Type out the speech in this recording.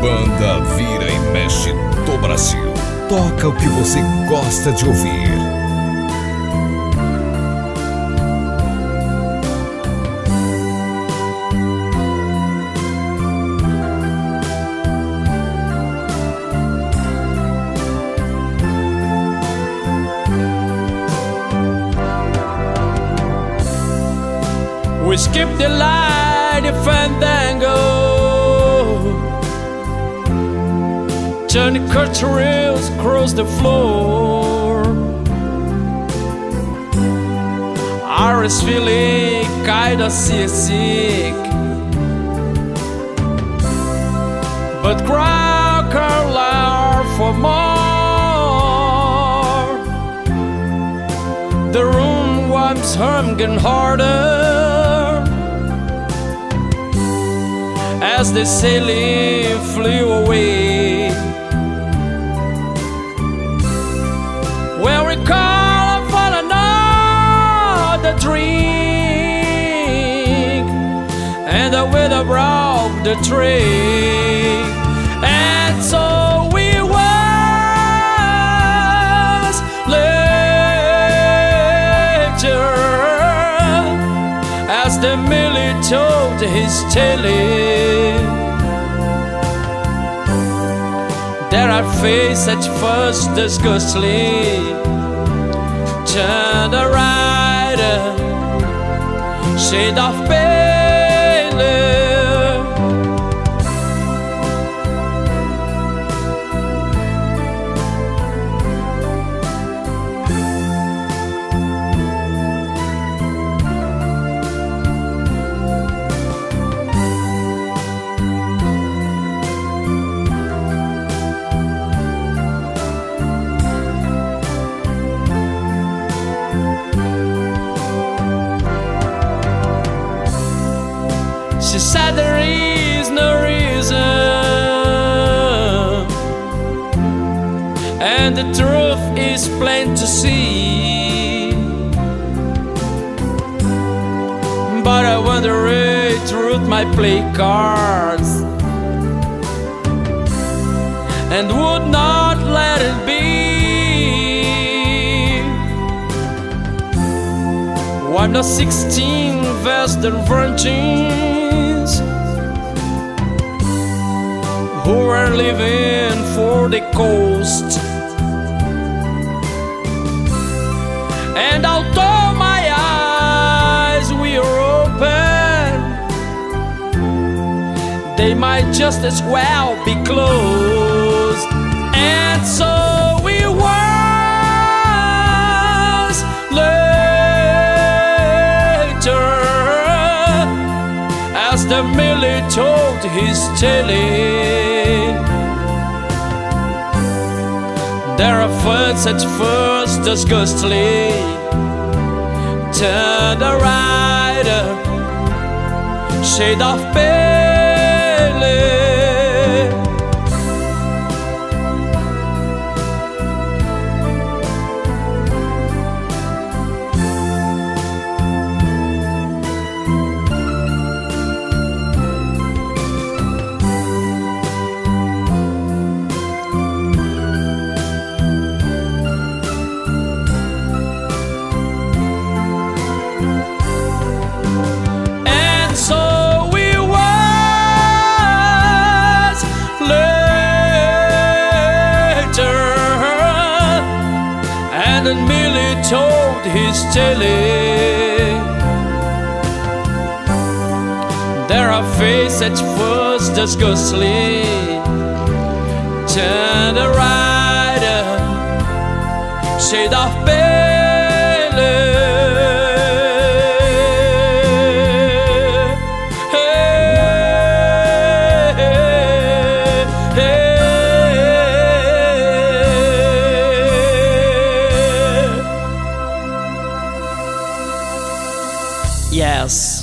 Banda Vira e Mexe do Brasil. Toca o que você gosta de ouvir. We skip the line, the fandango, turn the curtain rails across the floor. I was feeling kinda seasick, but crowd call out for more. The room was humming harder as the sailing flew away. When we call for another drink, and the wind brought the train, and so we was later as the miller told his tale. There I faced at first disgustly, turned a rider, shade of pale. She said there is no reason, and the truth is plain to see. But I wonder if truth might play cards and would not let it be. Why not 16 Western virgins who were living for the coast? And although my eyes were open, they might just as well be closed. And so we was later as the miller told his tale. There are words at first disgustly, turned a rider, shade of pale. And merely told his tale. There are faces at first disgustly, turned a rider, shade of pale. Yes.